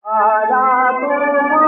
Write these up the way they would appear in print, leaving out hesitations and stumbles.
आया तूफान,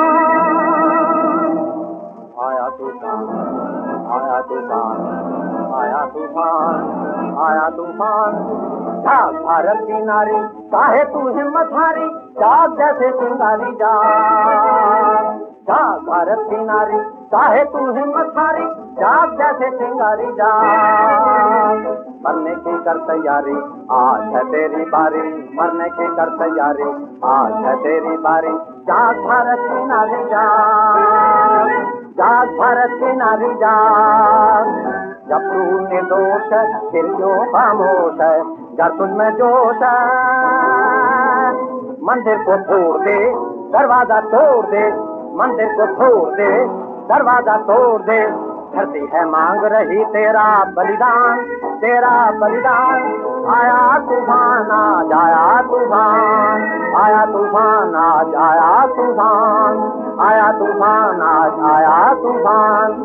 आया तूफान, आया तूफान, आया तूफान, आया तूफान। जाग भारत की नारी, चाहे तू हिम्मत हारी, जाग जैसे चिंगारी जाग। जाग भारत की नारी, चाहे तू हिम्मत हारी, जाग जैसे चिंगारी जाग। मरने की कर तैयारी, आज है तेरी बारी, मरने की कर तैयारी, आज है तेरी बारी। जाग भारत की नारी जाग, जाग भारत की नारी जाग। जब तू निर्दोष है फिर क्यों खामोश है, जब तुझ में जोश है। मंदिर को तोड़ दे, दरवाजा तोड़ दे, मंदिर को तोड़ दे, दरवाजा तोड़ दे। धरती है मांग रही तेरा बलिदान, तेरा बलिदान। आया तूफान आज आया तूफान, आया तूफान आज आया तूफान, आया तूफान आज आया तूफान।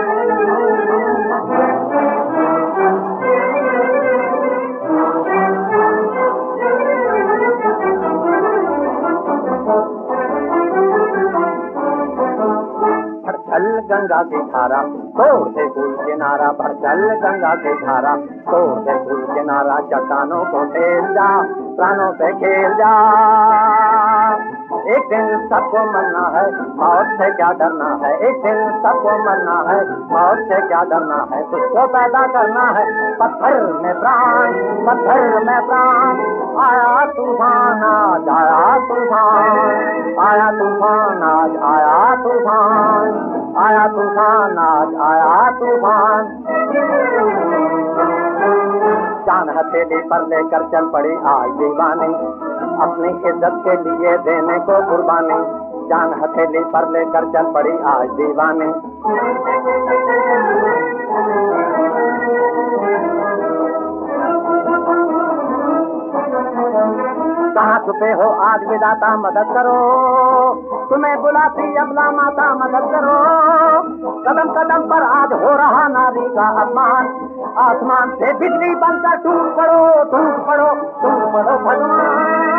चल गंगा की धारा, तोड़ दे कुल किनारा, भर चल गंगा की धारा, तोड़ दे कुल किनारा। चट्टानों को टेल जा, प्राणों से खेल जा। एक दिन सबको मरना है, मौत से क्या डरना है। एक दिन सबको मरना है, मौत से क्या डरना है। तुझको पैदा करना है पत्थर में प्राण, पत्थर में प्राण। आया तूफान आज आया तूफान, आया तूफान आज आया तूफान, आया तूफान आज आया तूफान। जान हथेली पर लेकर चल पड़ी आज दीवानी, अपनी इज्जत के लिए देने को कुर्बानी। जान हथेली पर लेकर चल पड़ी आज दीवानी। कहाँ छुपे हो आज विधाता मदद करो, तुम्हें बुलाती अबला माता मदद करो। कदम कदम पर आज हो रहा नारी का अपमान, आसमान से बिजली बनकर टूट पड़ो, टूट पड़ो, टूट पड़ो भगवान।